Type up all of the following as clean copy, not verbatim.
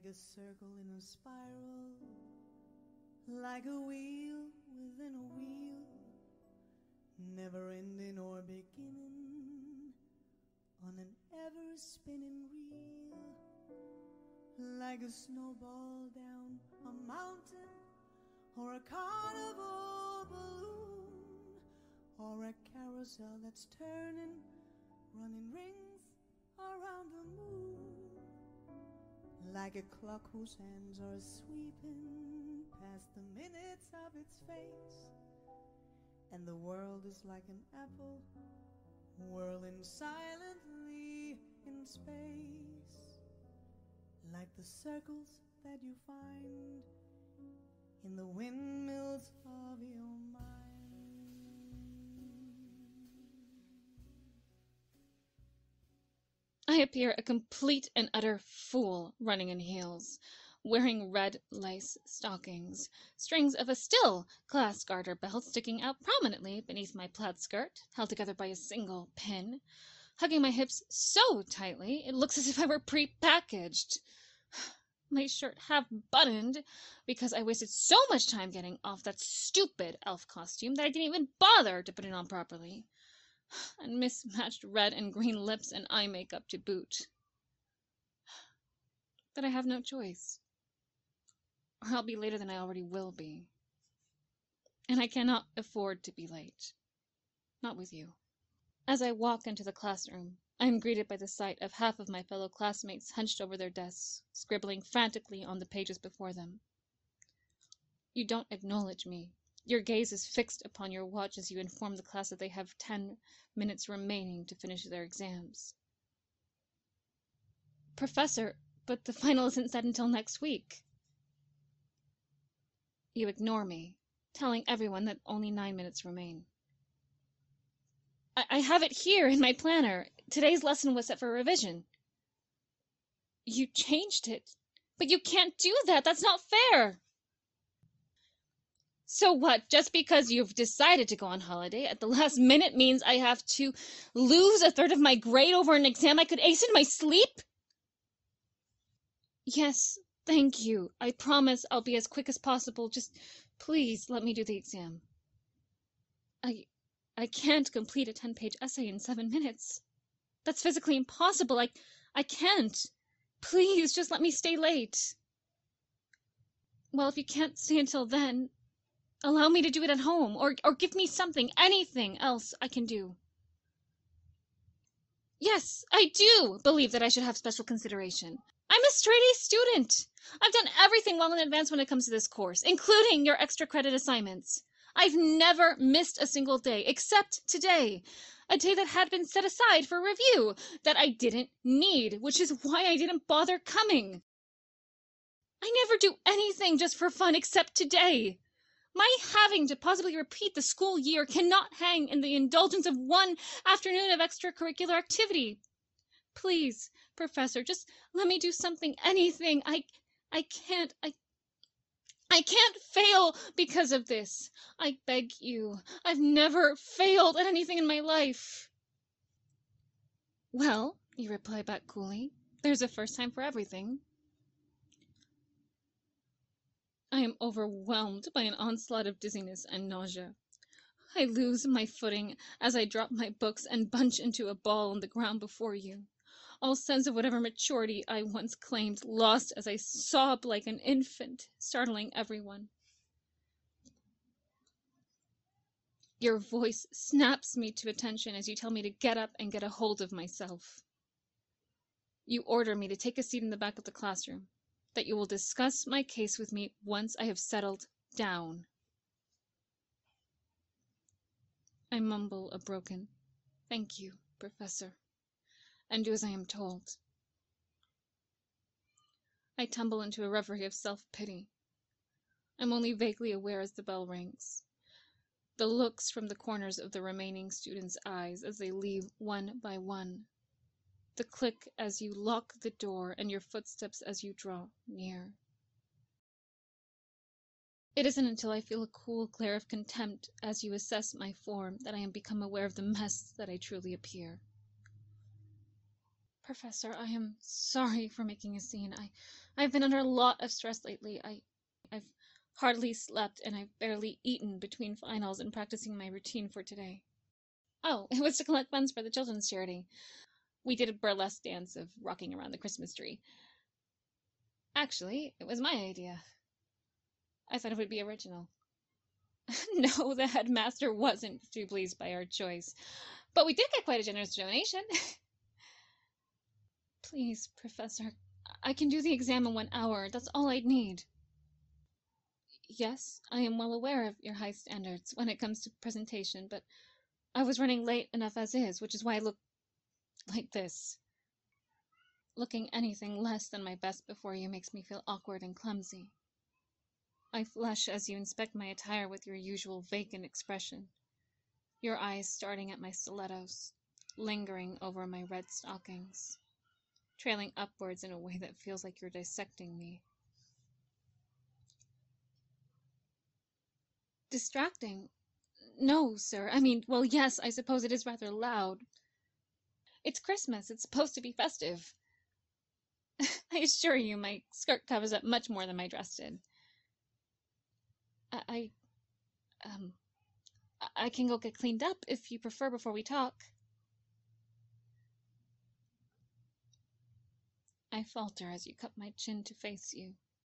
like a circle in a spiral, like a wheel within a wheel, never ending or beginning, on an ever-spinning reel, like a snowball down a mountain, or a carnival balloon, or a carousel that's turning, running rings around the moon, like a clock whose hands are sweeping past the minutes of its face, and the world is like an apple whirling silently in space, like the circles that you find in the windmills of your mind. I appear a complete and utter fool running in heels, wearing red lace stockings, strings of a still class garter belt sticking out prominently beneath my plaid skirt, held together by a single pin, hugging my hips so tightly it looks as if I were pre-packaged. My shirt half buttoned because I wasted so much time getting off that stupid elf costume that I didn't even bother to put it on properly. And mismatched red and green lips and eye makeup to boot. But I have no choice, or I'll be later than I already will be. And I cannot afford to be late. Not with you. As I walk into the classroom, I am greeted by the sight of half of my fellow classmates hunched over their desks, scribbling frantically on the pages before them. You don't acknowledge me. Your gaze is fixed upon your watch as you inform the class that they have 10 minutes remaining to finish their exams. Professor, but the final isn't set until next week. You ignore me, telling everyone that only 9 minutes remain. I have it here in my planner. Today's lesson was set for revision. You changed it. But you can't do that. That's not fair. So what? Just because you've decided to go on holiday at the last minute means I have to lose a third of my grade over an exam I could ace in my sleep? Yes, thank you. I promise I'll be as quick as possible. Just please let me do the exam. I can't complete a 10-page essay in 7 minutes. That's physically impossible. I can't. Please, just let me stay late. Well, if you can't stay until then, allow me to do it at home, or give me something, anything else I can do. Yes, I do believe that I should have special consideration. I'm a straight-A student. I've done everything well in advance when it comes to this course, including your extra credit assignments. I've never missed a single day, except today. A day that had been set aside for review, that I didn't need, which is why I didn't bother coming. I never do anything just for fun except today. My having to possibly repeat the school year cannot hang in the indulgence of one afternoon of extracurricular activity. Please, Professor, just let me do something, anything. I can't fail because of this. I beg you. I've never failed at anything in my life. Well, you reply back coolly, there's a first time for everything. I am overwhelmed by an onslaught of dizziness and nausea. I lose my footing as I drop my books and bunch into a ball on the ground before you. All sense of whatever maturity I once claimed lost as I sob like an infant, startling everyone. Your voice snaps me to attention as you tell me to get up and get a hold of myself. You order me to take a seat in the back of the classroom, that you will discuss my case with me once I have settled down. I mumble a broken, "Thank you, Professor," and do as I am told. I tumble into a reverie of self-pity. I'm only vaguely aware as the bell rings. The looks from the corners of the remaining students' eyes as they leave one by one. The click as you lock the door and your footsteps as you draw near. It isn't until I feel a cool glare of contempt as you assess my form that I am become aware of the mess that I truly appear. Professor, I am sorry for making a scene. I've been under a lot of stress lately. I've hardly slept, and I've barely eaten between finals and practicing my routine for today. Oh, it was to collect funds for the children's charity. We did a burlesque dance of rocking around the Christmas tree. Actually, it was my idea. I thought it would be original. No, the headmaster wasn't too pleased by our choice, but we did get quite a generous donation. Please, Professor, I can do the exam in 1 hour. That's all I'd need. Yes, I am well aware of your high standards when it comes to presentation, but I was running late enough as is, which is why I look like this. Looking anything less than my best before you makes me feel awkward and clumsy. I flush as you inspect my attire with your usual vacant expression, your eyes starting at my stilettos, lingering over my red stockings, trailing upwards in a way that feels like you're dissecting me. Distracting? No, sir. I mean, well, yes, I suppose it is rather loud. It's Christmas. It's supposed to be festive. I assure you, my skirt covers up much more than my dress did. I can go get cleaned up if you prefer before we talk. I falter as you cup my chin to face you.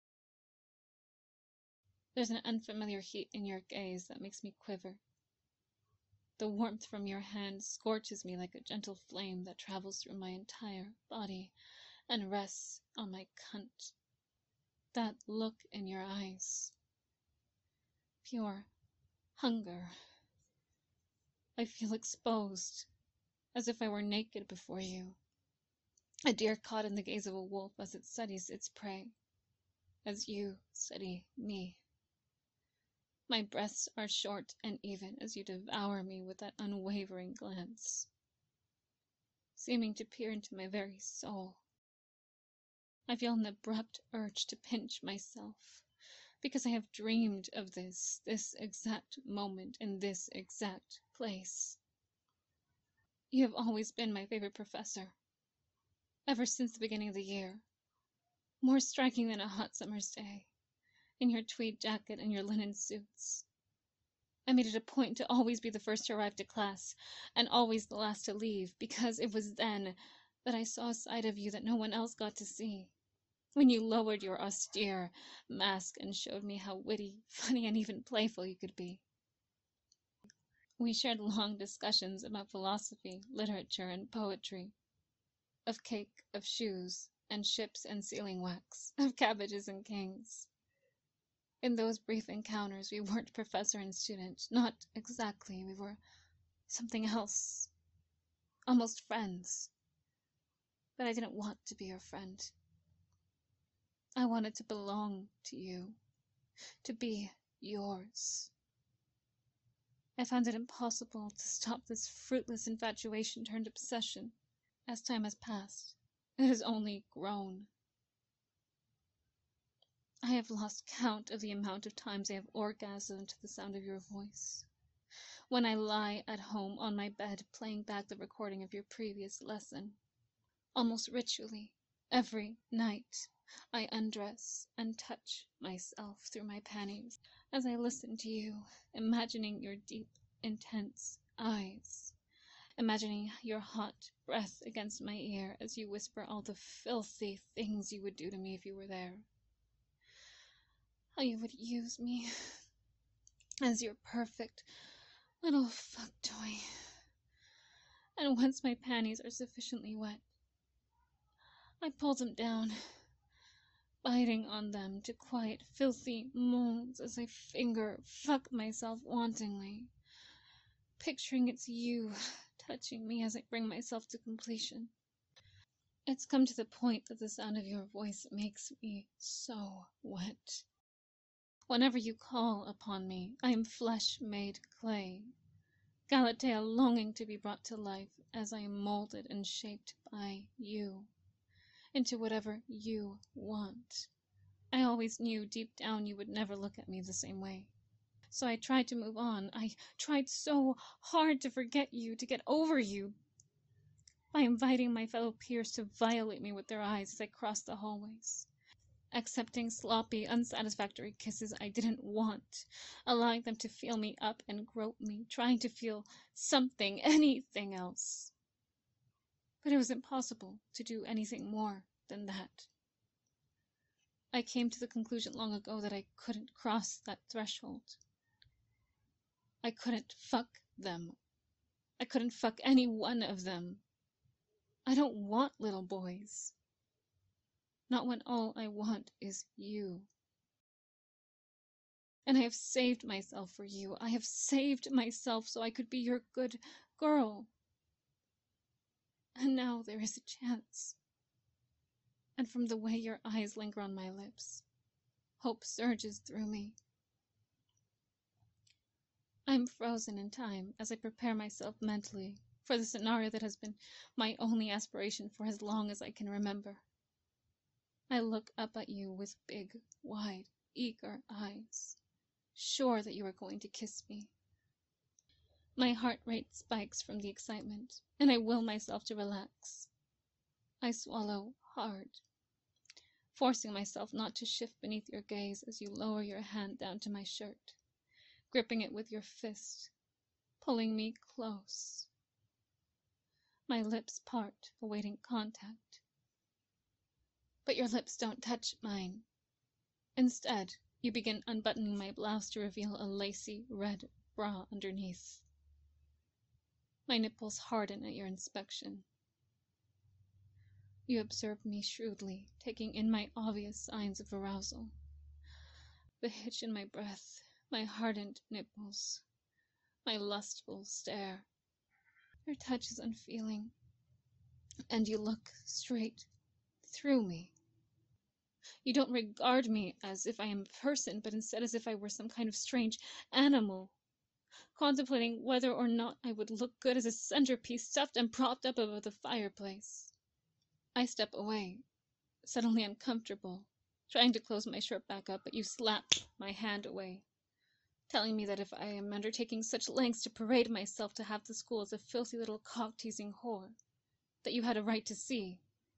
There's an unfamiliar heat in your gaze that makes me quiver. The warmth from your hand scorches me like a gentle flame that travels through my entire body and rests on my cunt. That look in your eyes. Pure hunger. I feel exposed, as if I were naked before you. A deer caught in the gaze of a wolf as it studies its prey, as you study me. My breaths are short and even as you devour me with that unwavering glance, seeming to peer into my very soul. I feel an abrupt urge to pinch myself, because I have dreamed of this exact moment in this exact place. You have always been my favorite professor, ever since the beginning of the year, more striking than a hot summer's day, in your tweed jacket and your linen suits. I made it a point to always be the first to arrive to class, and always the last to leave, because it was then that I saw a side of you that no one else got to see. When you lowered your austere mask and showed me how witty, funny, and even playful you could be. We shared long discussions about philosophy, literature, and poetry, of cake, of shoes, and ships and sealing wax, of cabbages and kings. In those brief encounters, we weren't professor and student. Not exactly. We were something else. Almost friends. But I didn't want to be your friend. I wanted to belong to you. To be yours. I found it impossible to stop this fruitless infatuation turned obsession. As time has passed, it has only grown. I have lost count of the amount of times I have orgasmed to the sound of your voice. When I lie at home on my bed playing back the recording of your previous lesson. Almost ritually, every night, I undress and touch myself through my panties as I listen to you, imagining your deep, intense eyes, imagining your hot breath against my ear as you whisper all the filthy things you would do to me if you were there. How you would use me as your perfect little fuck toy. And once my panties are sufficiently wet, I pull them down, biting on them to quiet filthy moans as I fuck myself wantingly, picturing it's you touching me as I bring myself to completion. It's come to the point that the sound of your voice makes me so wet. Whenever you call upon me, I am flesh made clay, Galatea longing to be brought to life as I am molded and shaped by you, into whatever you want. I always knew deep down you would never look at me the same way. So I tried to move on. I tried so hard to forget you, to get over you. by inviting my fellow peers to violate me with their eyes as I crossed the hallways, accepting sloppy, unsatisfactory kisses I didn't want, allowing them to feel me up and grope me, trying to feel something, anything else. But it was impossible to do anything more than that. I came to the conclusion long ago that I couldn't cross that threshold. I couldn't fuck them. I couldn't fuck any one of them. I don't want little boys. Not when all I want is you. And I have saved myself for you. I have saved myself so I could be your good girl. And now there is a chance. And from the way your eyes linger on my lips, hope surges through me. I'm frozen in time as I prepare myself mentally for the scenario that has been my only aspiration for as long as I can remember. I look up at you with big, wide, eager eyes, sure that you are going to kiss me. My heart rate spikes from the excitement, and I will myself to relax. I swallow hard, forcing myself not to shift beneath your gaze as you lower your hand down to my shirt, gripping it with your fist, pulling me close. My lips part, awaiting contact. But your lips don't touch mine. Instead, you begin unbuttoning my blouse to reveal a lacy red bra underneath. My nipples harden at your inspection. You observe me shrewdly, taking in my obvious signs of arousal. The hitch in my breath, my hardened nipples, my lustful stare. Your touch is unfeeling, and you look straight through me. You don't regard me as if I am a person, but instead as if I were some kind of strange animal, contemplating whether or not I would look good as a centerpiece stuffed and propped up above the fireplace. I step away, suddenly uncomfortable, trying to close my shirt back up, but you slap my hand away, telling me that if I am undertaking such lengths to parade myself to half the school as a filthy little cock-teasing whore, that you had a right to see.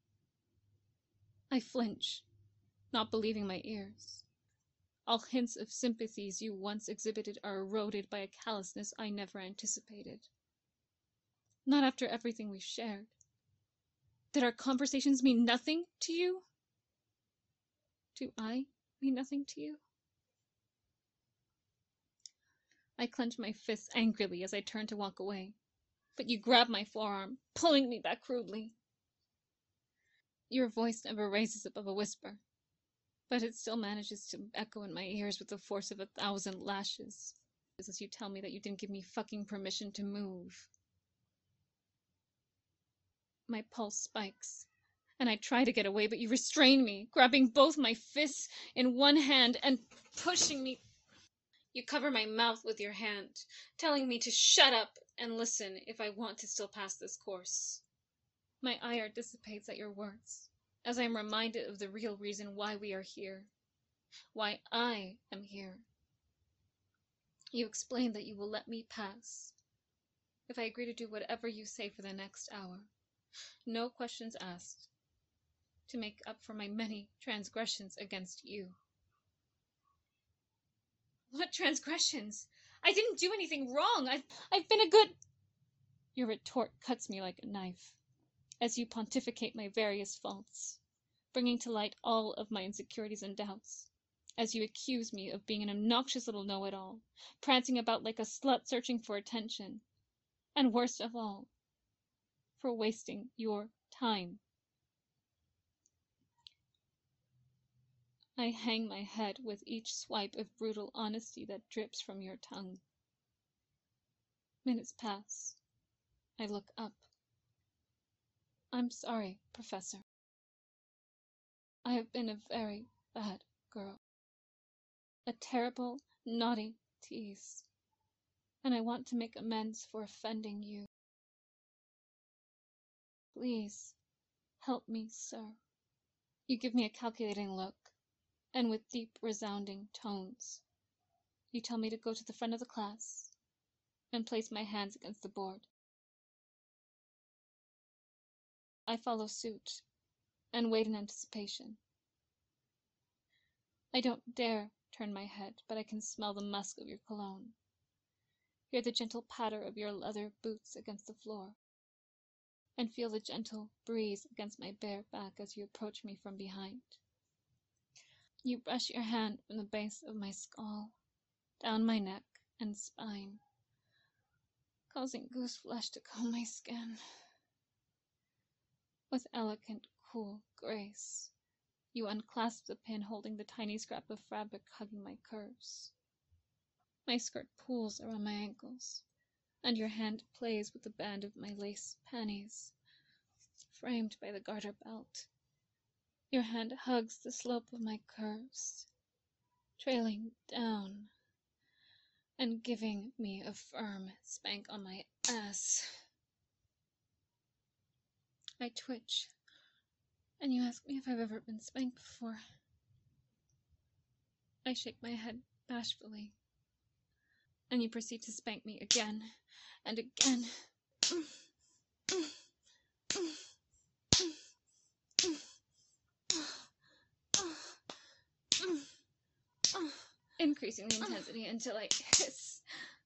I flinch, not believing my ears. All hints of sympathies you once exhibited are eroded by a callousness I never anticipated. Not after everything we've shared. Did our conversations mean nothing to you? Do I mean nothing to you? I clench my fists angrily as I turn to walk away, but you grab my forearm, pulling me back rudely. Your voice never raises above a whisper, but it still manages to echo in my ears with the force of 1,000 lashes, as you tell me that you didn't give me fucking permission to move. My pulse spikes, and I try to get away, but you restrain me, grabbing both my fists in one hand and pushing me. You cover my mouth with your hand, telling me to shut up and listen if I want to still pass this course. My ire dissipates at your words, as I am reminded of the real reason why we are here, why I am here. You explain that you will let me pass if I agree to do whatever you say for the next hour, no questions asked, to make up for my many transgressions against you. What transgressions? I didn't do anything wrong. I've been a good... Your retort cuts me like a knife, as you pontificate my various faults, bringing to light all of my insecurities and doubts, as you accuse me of being an obnoxious little know-it-all, prancing about like a slut searching for attention, and worst of all, for wasting your time. I hang my head with each swipe of brutal honesty that drips from your tongue. Minutes pass. I look up. I'm sorry, Professor. I have been a very bad girl. A terrible, naughty tease. And I want to make amends for offending you. Please, help me, sir. You give me a calculating look, and with deep, resounding tones, you tell me to go to the front of the class and place my hands against the board. I follow suit and wait in anticipation. I don't dare turn my head, but I can smell the musk of your cologne, hear the gentle patter of your leather boots against the floor, and feel the gentle breeze against my bare back as you approach me from behind. You brush your hand from the base of my skull, down my neck and spine, causing goose flesh to comb my skin. With elegant, cool grace, you unclasp the pin holding the tiny scrap of fabric hugging my curves. My skirt pulls around my ankles, and your hand plays with the band of my lace panties, framed by the garter belt. Your hand hugs the slope of my curves, trailing down and giving me a firm spank on my ass. I twitch, and you ask me if I've ever been spanked before. I shake my head bashfully, and you proceed to spank me again and again. Increasing the intensity until I hiss.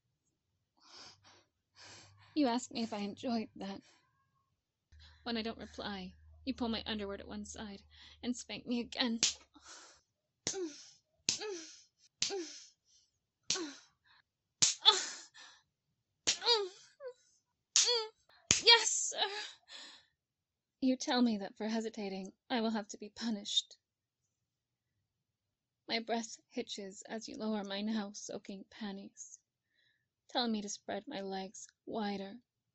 You ask me if I enjoyed that. When I don't reply, you pull my underwear to one side and spank me again. Yes, sir. You tell me that for hesitating, I will have to be punished. My breath hitches as you lower my now soaking panties, telling me to spread my legs wider.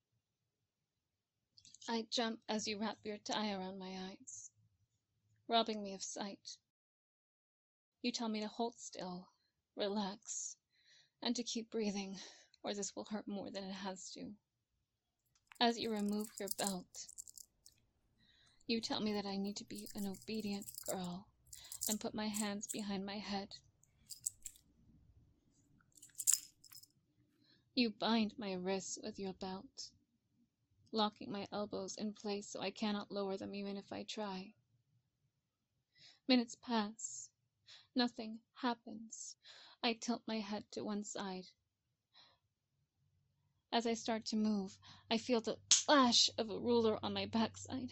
I jump as you wrap your tie around my eyes, robbing me of sight. You tell me to hold still, relax, and to keep breathing, or this will hurt more than it has to. As you remove your belt, you tell me that I need to be an obedient girl and put my hands behind my head. You bind my wrists with your belt, locking my elbows in place so I cannot lower them even if I try. Minutes pass. Nothing happens. I tilt my head to one side. As I start to move, I feel the flash of a ruler on my backside.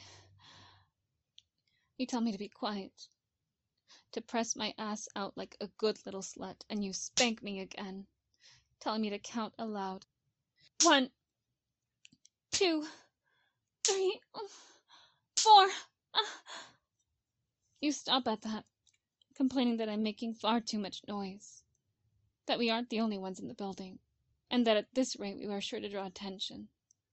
You tell me to be quiet, to press my ass out like a good little slut, and you spank me again, telling me to count aloud. 1, 2, 3, 4. You stop at that, complaining that I'm making far too much noise, that we aren't the only ones in the building, and that at this rate we are sure to draw attention.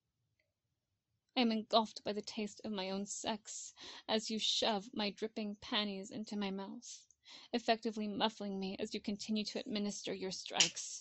I am engulfed by the taste of my own sex as you shove my dripping panties into my mouth, effectively muffling me as you continue to administer your strikes.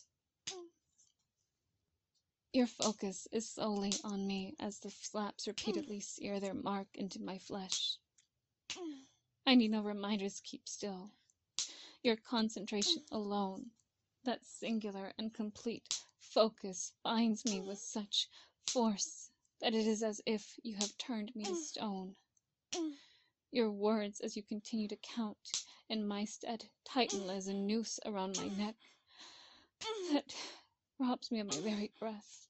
Your focus is solely on me as the slaps repeatedly sear their mark into my flesh. I need no reminders to keep still. Your concentration alone, that singular and complete focus, binds me with such force that it is as if you have turned me to stone. Your words, as you continue to count in my stead, tighten as a noose around my neck that robs me of my very breath.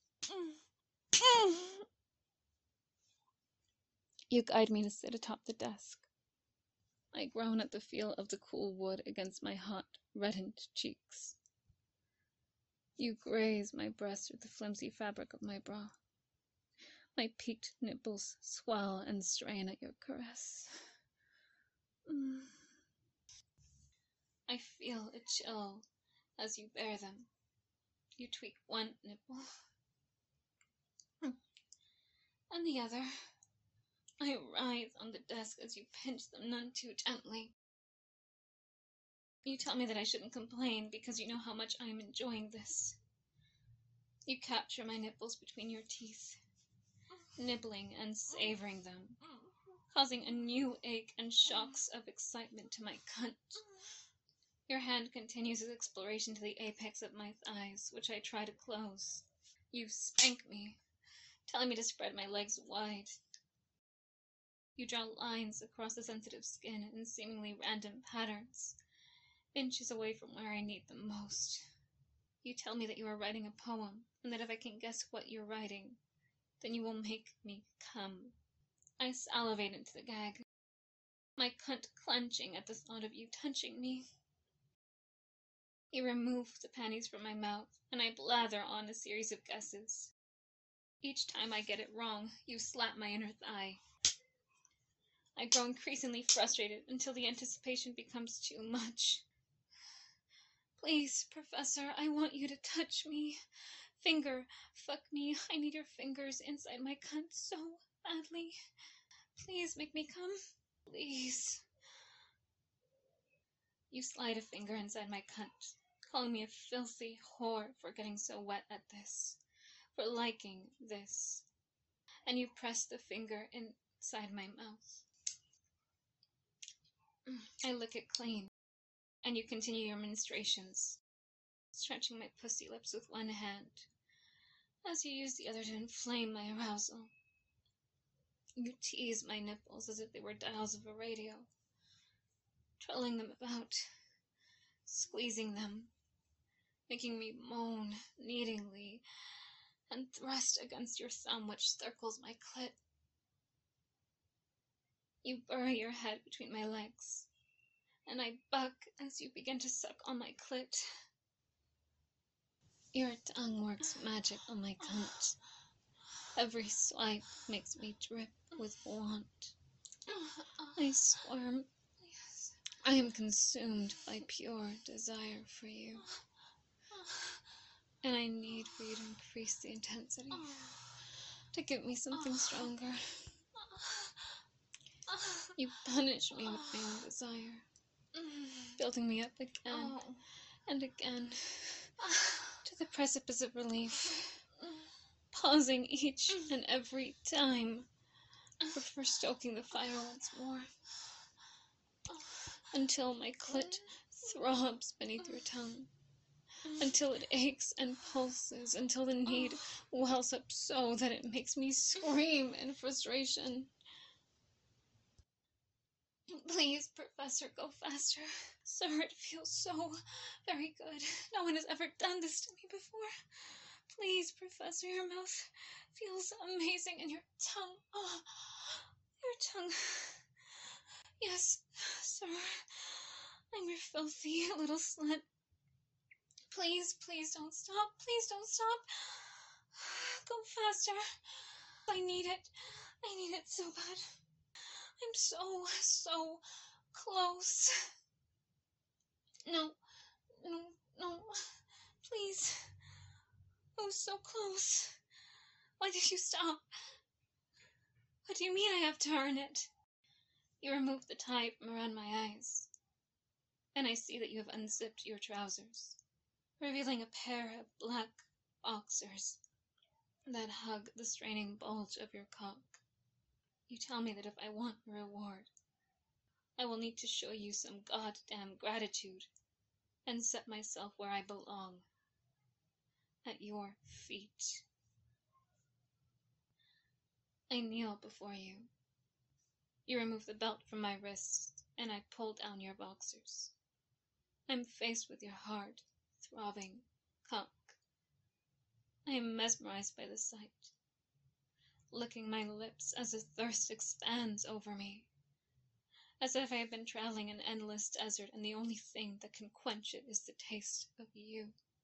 You guide me to sit atop the desk. I groan at the feel of the cool wood against my hot, reddened cheeks. You graze my breast with the flimsy fabric of my bra. My peaked nipples swell and strain at your caress. I feel a chill as you bare them. You tweak one nipple and the other. I writhe on the desk as you pinch them none too gently. You tell me that I shouldn't complain because you know how much I am enjoying this. You capture my nipples between your teeth, nibbling and savoring them, causing a new ache and shocks of excitement to my cunt. Your hand continues its exploration to the apex of my thighs, which I try to close. You spank me, telling me to spread my legs wide. You draw lines across the sensitive skin in seemingly random patterns, inches away from where I need them most. You tell me that you are writing a poem, and that if I can guess what you're writing, then you will make me come. I salivate into the gag, my cunt clenching at the thought of you touching me. You remove the panties from my mouth, and I blather on a series of guesses. Each time I get it wrong, you slap my inner thigh. I grow increasingly frustrated until the anticipation becomes too much. Please, Professor, I want you to touch me. Fuck me. I need your fingers inside my cunt so badly. Please make me come. Please. You slide a finger inside my cunt, calling me a filthy whore for getting so wet at this, for liking this. And you press the finger inside my mouth. I lick it clean, and you continue your ministrations, stretching my pussy lips with one hand, as you use the other to inflame my arousal. You tease my nipples as if they were dials of a radio, twirling them about, squeezing them, making me moan needingly, and thrust against your thumb which circles my clit. You bury your head between my legs, and I buck as you begin to suck on my clit. Your tongue works magic on my cunt. Every swipe makes me drip with want. I squirm. I am consumed by pure desire for you. And I need for you to increase the intensity, to give me something stronger. You punish me with my own desire, building me up again and again to the precipice of relief, pausing each and every time before stoking the fire once more, until my clit throbs beneath your tongue, until it aches and pulses, until the need wells up so that it makes me scream in frustration. Please, Professor, go faster. Sir, it feels so very good. No one has ever done this to me before. Please, Professor, your mouth feels amazing, and your tongue, your tongue. Yes, sir, I'm your filthy little slut. Please, please don't stop. Please don't stop. Go faster. I need it. I need it so bad. I'm so close. No, please. Oh, so close. Why did you stop? What do you mean I have to earn it? You remove the tie from around my eyes, and I see that you have unzipped your trousers, revealing a pair of black boxers that hug the straining bulge of your cock. You tell me that if I want a reward, I will need to show you some goddamn gratitude and set myself where I belong, at your feet. I kneel before you. You remove the belt from my wrists, and I pull down your boxers. I'm faced with your hard, throbbing cock. I am mesmerized by the sight, licking my lips as a thirst expands over me, as if I have been traveling an endless desert and the only thing that can quench it is the taste of you.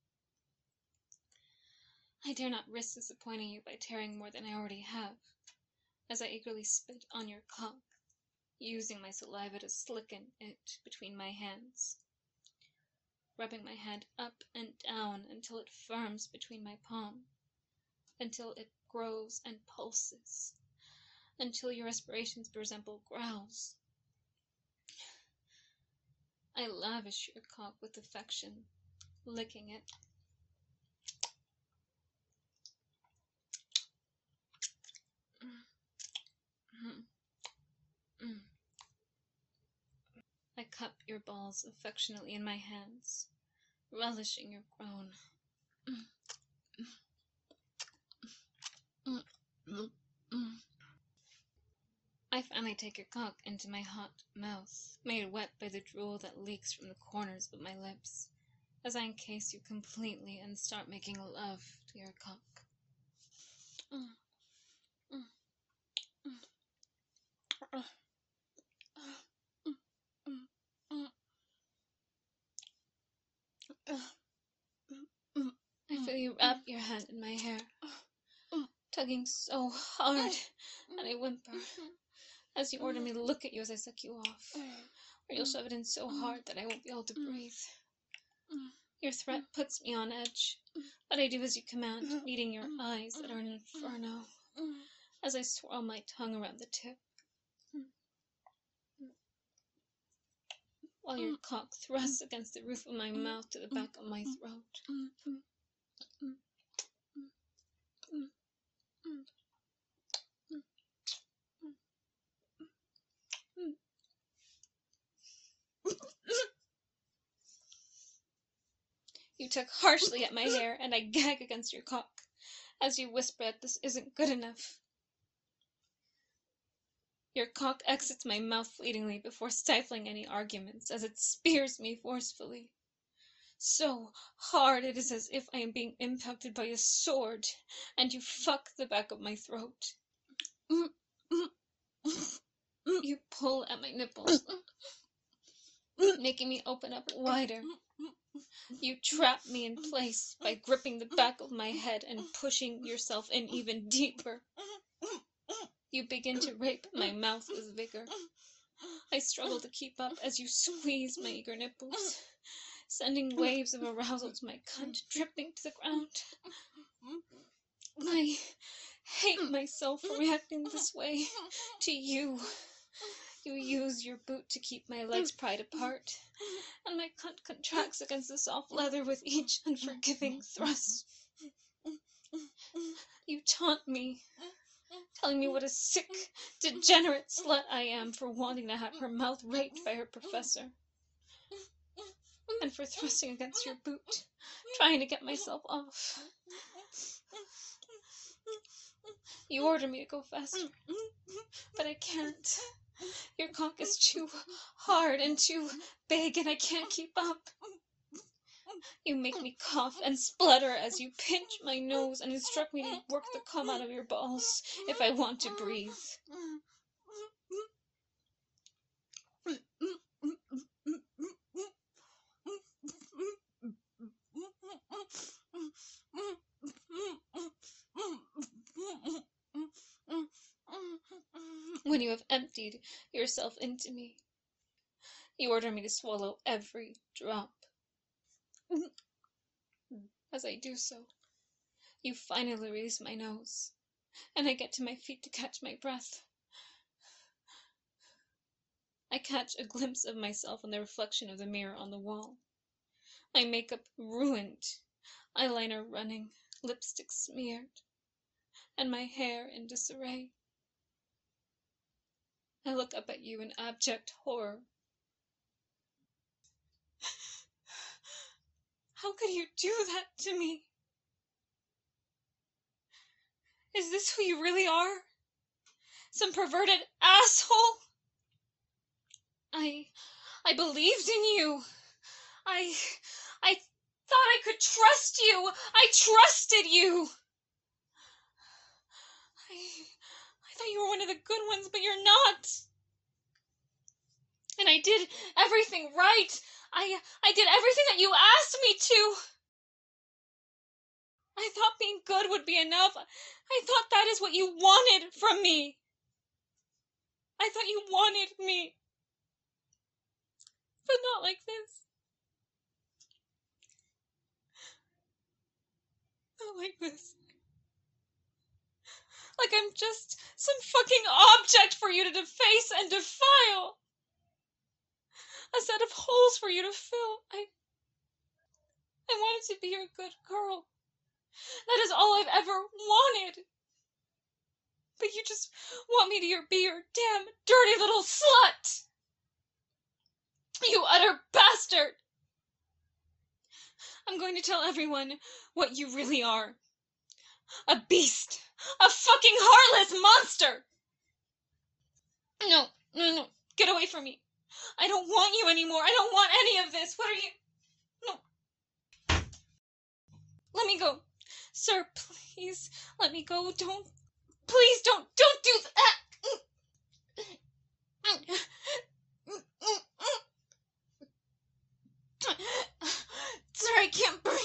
I dare not risk disappointing you by tearing more than I already have, as I eagerly spit on your cock, using my saliva to slicken it between my hands, rubbing my hand up and down until it firms between my palm, until it grows and pulses, until your respirations resemble growls. I lavish your cock with affection, licking it. I cup your balls affectionately in my hands, relishing your groan. I finally take your cock into my hot mouth, made wet by the drool that leaks from the corners of my lips, as I encase you completely and start making love to your cock. I feel you wrap your hand in my hair, tugging so hard, and I whimper as you order me to look at you as I suck you off, or you'll shove it in so hard that I won't be able to breathe. Your threat puts me on edge, but I do as you command, meeting your eyes that are an inferno, as I swirl my tongue around the tip, while your cock thrusts against the roof of my mouth to the back of my throat. You tug harshly at my hair, and I gag against your cock, as you whisper that this isn't good enough. Your cock exits my mouth fleetingly before stifling any arguments, as it spears me forcefully. So hard it is as if I am being impacted by a sword, and you fuck the back of my throat. You pull at my nipples, making me open up wider. You trap me in place by gripping the back of my head and pushing yourself in even deeper. You begin to rape my mouth with vigor. I struggle to keep up as you squeeze my eager nipples, sending waves of arousal to my cunt dripping to the ground. I hate myself for reacting this way to you. You use your boot to keep my legs pried apart, and my cunt contracts against the soft leather with each unforgiving thrust. You taunt me, telling me what a sick, degenerate slut I am for wanting to have her mouth raped by her professor, and for thrusting against your boot, trying to get myself off. You order me to go faster, but I can't. Your cock is too hard and too big, and I can't keep up. You make me cough and splutter as you pinch my nose and instruct me to work the cum out of your balls if I want to breathe. When you have emptied yourself into me, you order me to swallow every drop. As I do so, you finally release my nose, and I get to my feet to catch my breath. I catch a glimpse of myself in the reflection of the mirror on the wall. My makeup ruined, eyeliner running, lipstick smeared, and my hair in disarray. I look up at you in abject horror. How could you do that to me? Is this who you really are? Some perverted asshole? I believed in you. I thought I could trust you. I trusted you. I thought you were one of the good ones, but you're not. And I did everything right. I did everything that you asked me to. I thought being good would be enough. I thought that is what you wanted from me. I thought you wanted me. But not like this. Not like this. Like I'm just some fucking object for you to deface and defile. A set of holes for you to fill. I wanted to be your good girl. That is all I've ever wanted. But you just want me to be your damn dirty little slut. You utter bastard. I'm going to tell everyone what you really are. A beast. A fucking heartless monster. No, no, no. Get away from me. I don't want you anymore. I don't want any of this. What are you... No. Let me go. Sir, please. Let me go. Don't... Please don't do that. Sir, I can't breathe.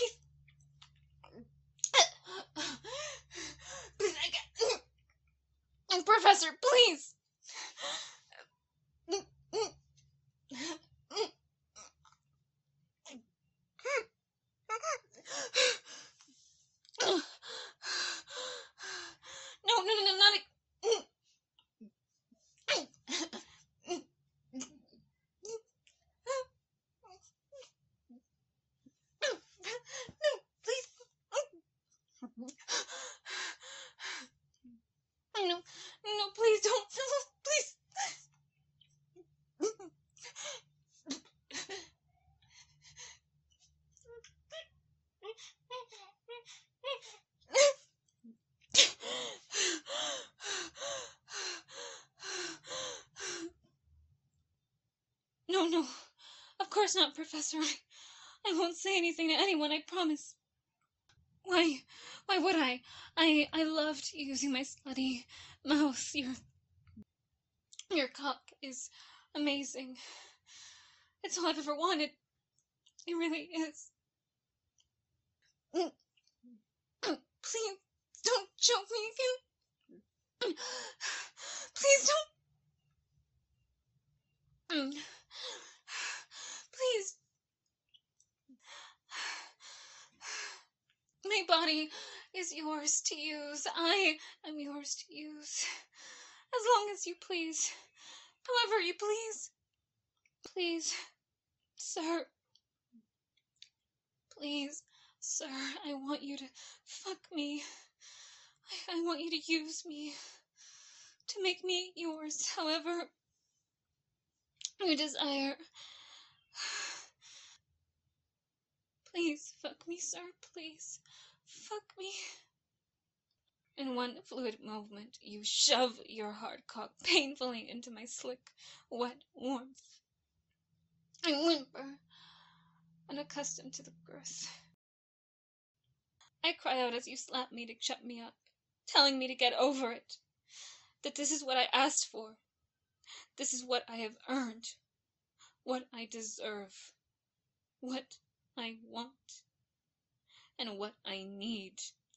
Professor, please. No, not a... No, please. No, please don't. Please. No. Of course not, Professor. I won't say anything to anyone, I promise. Why would I? I loved using my slutty mouth. Your cock is amazing. It's all I've ever wanted. It really is. Please don't choke me again. Please don't. Please. My body is yours to use. I am yours to use. As long as you please. However you please. Please, sir. Please, sir, I want you to fuck me. I want you to use me. To make me yours, however you desire. Please, fuck me, sir, please. Fuck me. In one fluid movement, you shove your hard cock painfully into my slick, wet warmth. I whimper, unaccustomed to the girth. I cry out as you slap me to shut me up, telling me to get over it, that this is what I asked for. This is what I have earned, what I deserve, what I want, and what I need.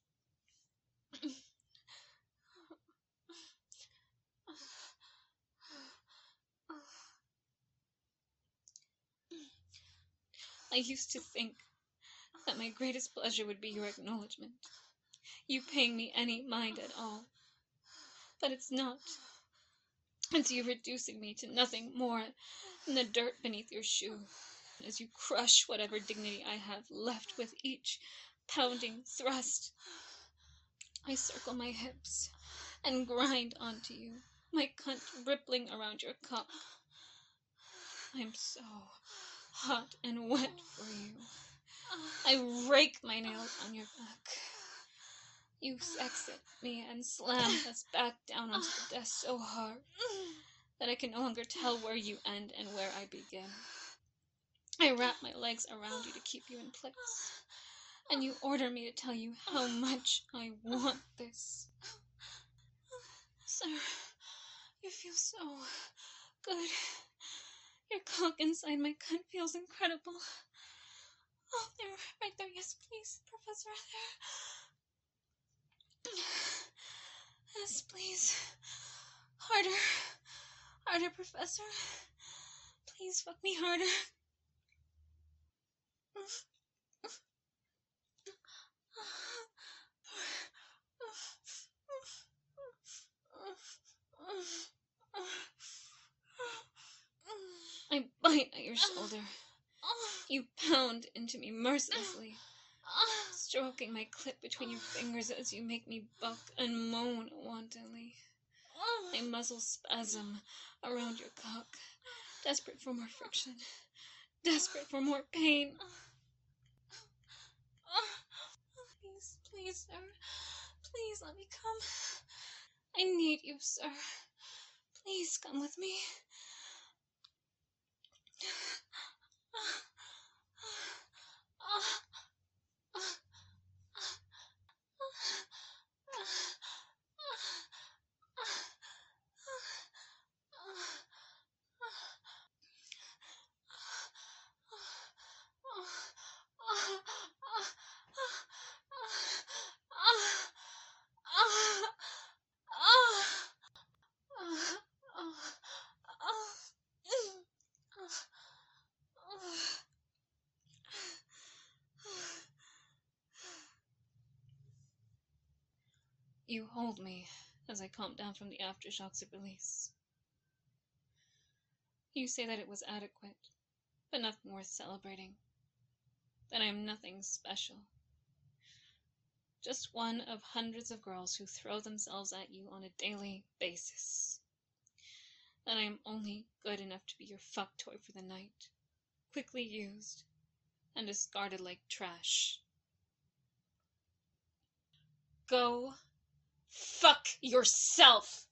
I used to think that my greatest pleasure would be your acknowledgement, you paying me any mind at all. But it's not. It's you reducing me to nothing more than the dirt beneath your shoe, as you crush whatever dignity I have left with each pounding thrust. I circle my hips and grind onto you, my cunt rippling around your cock. I'm so hot and wet for you. I rake my nails on your back. You exit me and slam us back down onto the desk so hard that I can no longer tell where you end and where I begin. I wrap my legs around you to keep you in place, and you order me to tell you how much I want this. Sir, you feel so good. Your cock inside my cunt feels incredible. Oh, there, right there. Yes, please, Professor, there. Yes, please. Harder, Professor. Please fuck me harder. I bite at your shoulder. You pound into me mercilessly, stroking my clit between your fingers as you make me buck and moan wantonly. My muscles spasm around your cock, desperate for more friction, desperate for more pain. Please, sir. Please let me come. I need you, sir. Please come with me. You hold me as I calm down from the aftershocks of release. You say that it was adequate, but nothing worth celebrating. That I am nothing special. Just one of hundreds of girls who throw themselves at you on a daily basis. That I am only good enough to be your fuck toy for the night, quickly used and discarded like trash. Go fuck yourself!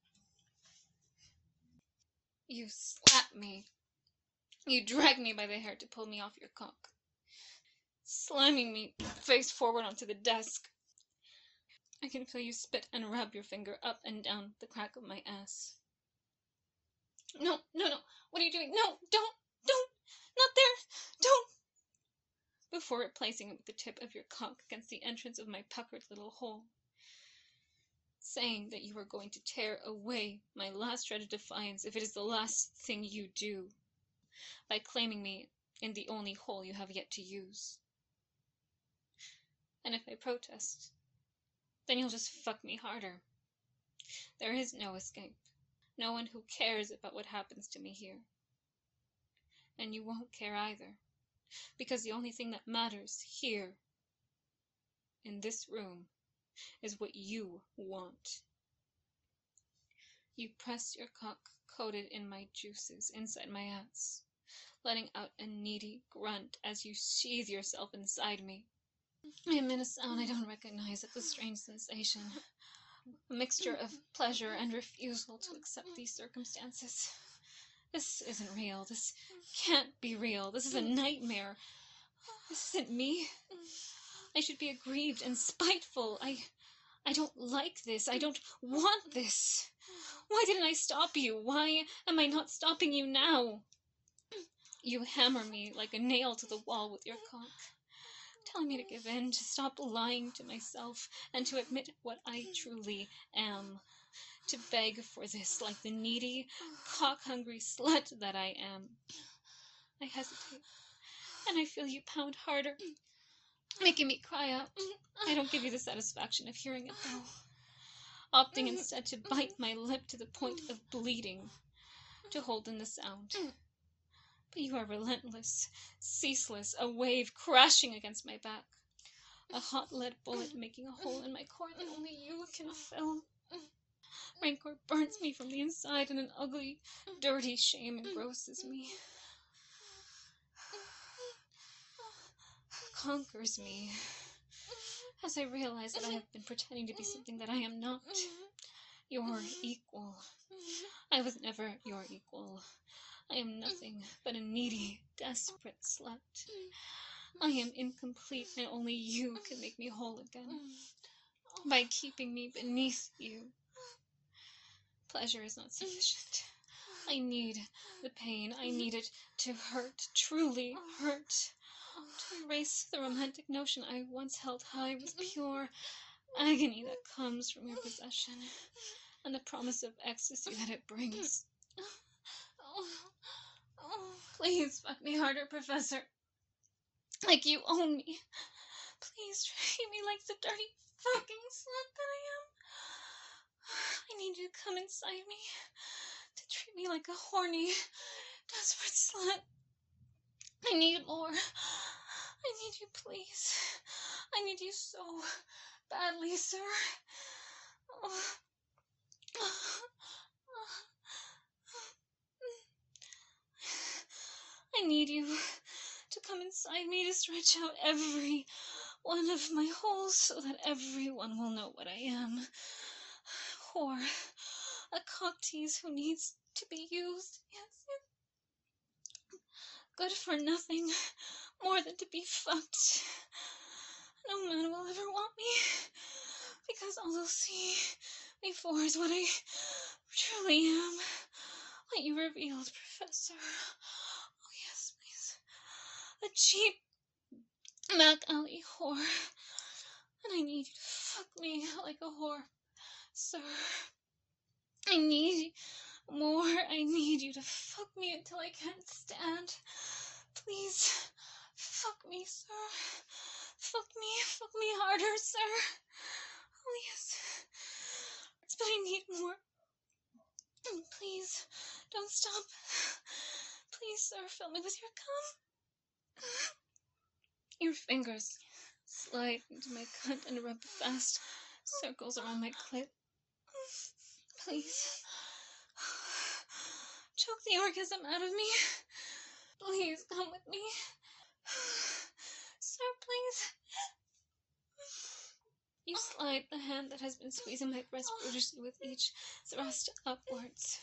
You slap me. You drag me by the hair to pull me off your cock, slamming me face forward onto the desk. I can feel you spit and rub your finger up and down the crack of my ass. No, no, no. What are you doing? No, don't, not there, don't. Before replacing it with the tip of your cock against the entrance of my puckered little hole, saying that you are going to tear away my last shred of defiance if it is the last thing you do, by claiming me in the only hole you have yet to use. And if I protest, then you'll just fuck me harder. There is no escape. No one who cares about what happens to me here. And you won't care either, because the only thing that matters here, in this room, is what you want. You press your cock coated in my juices inside my ass, letting out a needy grunt as you sheathe yourself inside me. I emit a sound I don't recognize. It's a strange sensation. A mixture of pleasure and refusal to accept these circumstances. This isn't real. This can't be real. This is a nightmare. This isn't me. I should be aggrieved and spiteful. I don't like this. I don't want this. Why didn't I stop you? Why am I not stopping you now? You hammer me like a nail to the wall with your cock, telling me to give in, to stop lying to myself, and to admit what I truly am. To beg for this like the needy, cock-hungry slut that I am. I hesitate, and I feel you pound harder, making me cry out. I don't give you the satisfaction of hearing it, though, opting instead to bite my lip to the point of bleeding, to hold in the sound. But you are relentless, ceaseless, a wave crashing against my back, a hot lead bullet making a hole in my core that only you can fill. Rancor burns me from the inside, and an ugly, dirty shame engrosses me. Conquers me, as I realize that I have been pretending to be something that I am not. Your equal. I was never your equal. I am nothing but a needy, desperate slut. I am incomplete, and only you can make me whole again, by keeping me beneath you. Pleasure is not sufficient. I need the pain. I need it to hurt, truly hurt. To erase the romantic notion I once held high with pure agony that comes from your possession, and the promise of ecstasy that it brings. Please fuck me harder, Professor. Like you own me. Please treat me like the dirty fucking slut that I am. I need you to come inside me, to treat me like a horny, desperate slut. I need more. I need you, please. I need you so badly, sir. I need you to come inside me, to stretch out every one of my holes so that everyone will know what I am. Whore. A cock tease who needs to be used. Yes. Good for nothing more than to be fucked. No man will ever want me, because all they'll see me for is what I truly am. What you revealed, Professor. Oh, yes, please. A cheap Mac Alley whore. And I need you to fuck me like a whore, sir. I need more. I need you to fuck me until I can't stand. Please, fuck me, sir. Fuck me harder, sir. Oh, yes. But I need more. Please, don't stop. Please, sir, fill me with your cum. Your fingers slide into my cunt and rub fast circles around my clit. Please. Choke the orgasm out of me. Please, come with me. Sir, please. You slide the hand that has been squeezing my breast brutishly with each thrust upwards.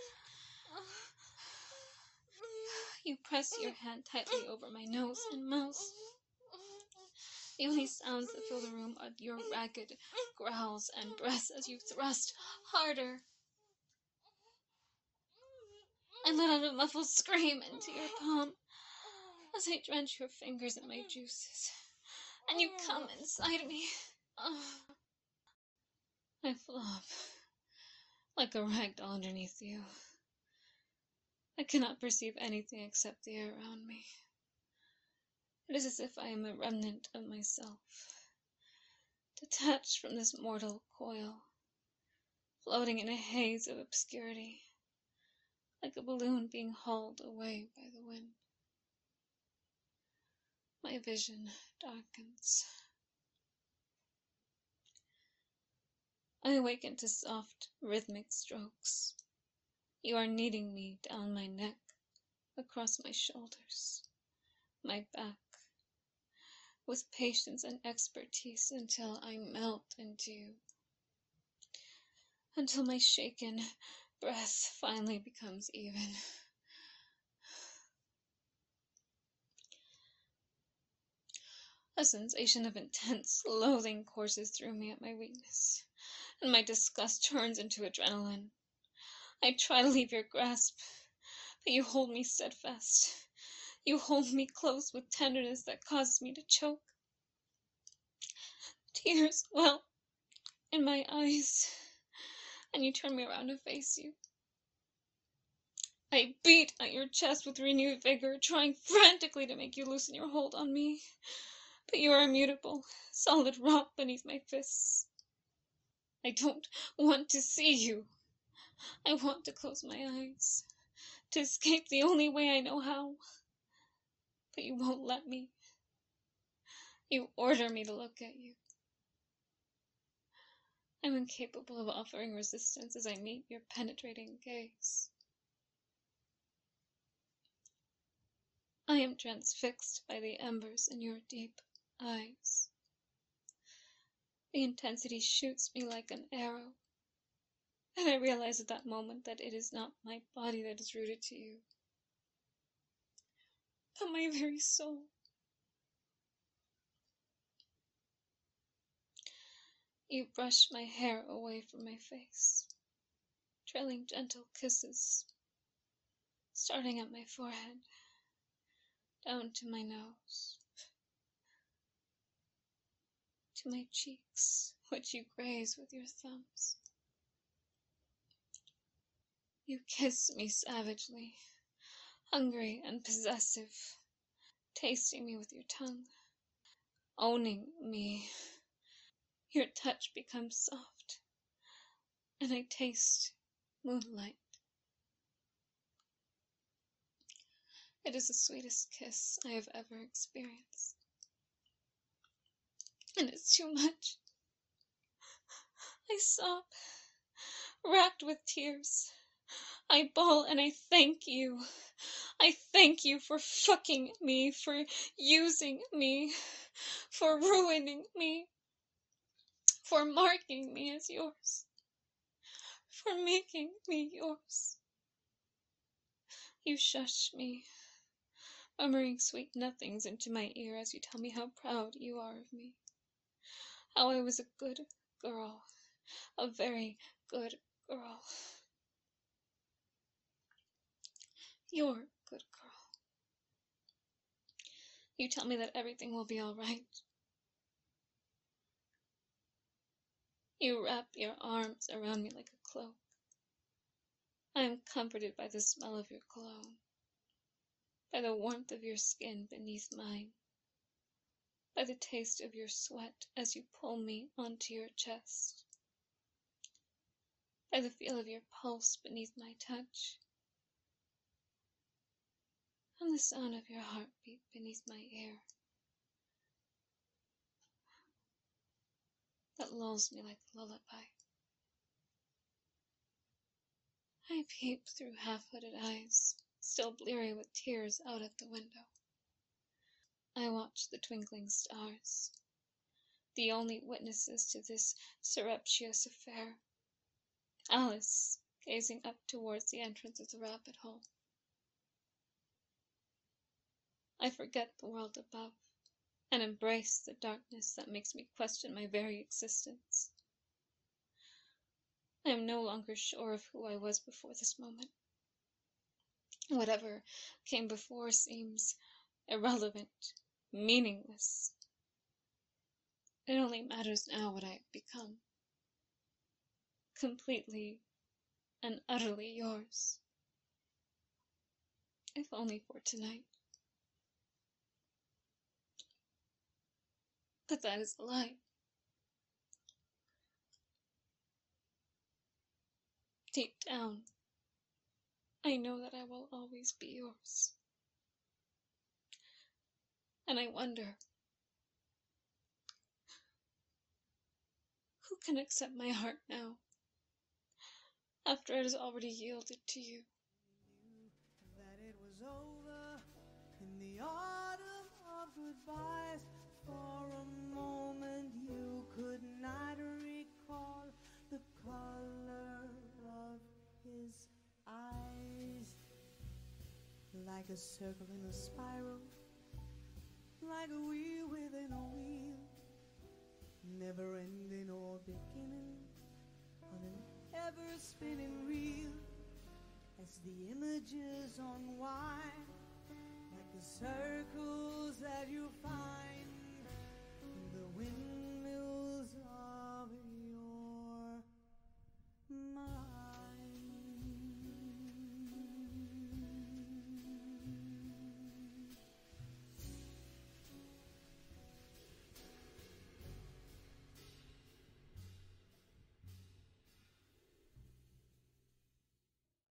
You press your hand tightly over my nose and mouth. The only sounds that fill the room are your ragged growls and breaths as you thrust harder. I let out a muffled scream into your palm as I drench your fingers in my juices, and you come inside me. I flop like a rag doll underneath you. I cannot perceive anything except the air around me. It is as if I am a remnant of myself, detached from this mortal coil, floating in a haze of obscurity, like a balloon being hauled away by the wind. My vision darkens. I awaken to soft, rhythmic strokes. You are kneading me down my neck, across my shoulders, my back, with patience and expertise until I melt into you, until my shaken breath finally becomes even. A sensation of intense loathing courses through me at my weakness, and my disgust turns into adrenaline. I try to leave your grasp, but you hold me steadfast. You hold me close with tenderness that causes me to choke. Tears well in my eyes, and you turn me around to face you. I beat at your chest with renewed vigor, trying frantically to make you loosen your hold on me. But you are immutable, solid rock beneath my fists. I don't want to see you. I want to close my eyes, to escape the only way I know how. But you won't let me. You order me to look at you. I'm incapable of offering resistance as I meet your penetrating gaze. I am transfixed by the embers in your deep eyes. The intensity shoots me like an arrow, and I realize at that moment that it is not my body that is rooted to you, but my very soul. You brush my hair away from my face, trailing gentle kisses, starting at my forehead, down to my nose, to my cheeks, which you graze with your thumbs. You kiss me savagely, hungry and possessive, tasting me with your tongue, owning me. Your touch becomes soft, and I taste moonlight. It is the sweetest kiss I have ever experienced. And it's too much. I sob, racked with tears. I bawl and I thank you. I thank you for fucking me, for using me, for ruining me, for marking me as yours, for making me yours. You shush me, murmuring sweet nothings into my ear as you tell me how proud you are of me, how I was a good girl, a very good girl. You're a good girl. You tell me that everything will be all right. You wrap your arms around me like a cloak. I am comforted by the smell of your cologne, by the warmth of your skin beneath mine, by the taste of your sweat as you pull me onto your chest, by the feel of your pulse beneath my touch, and the sound of your heartbeat beneath my ear, that lulls me like a lullaby. I peep through half-hooded eyes, still bleary with tears out at the window. I watch the twinkling stars, the only witnesses to this surreptitious affair. Alice, gazing up towards the entrance of the rabbit hole. I forget the world above, and embrace the darkness that makes me question my very existence. I am no longer sure of who I was before this moment. Whatever came before seems irrelevant, meaningless. It only matters now what I have become. Completely and utterly yours. If only for tonight. But that is a lie. Deep down, I know that I will always be yours. And I wonder, who can accept my heart now, after it has already yielded to you? That it was over in the autumn of goodbyes. For a moment you could not recall the color of his eyes. Like a circle in a spiral, like a wheel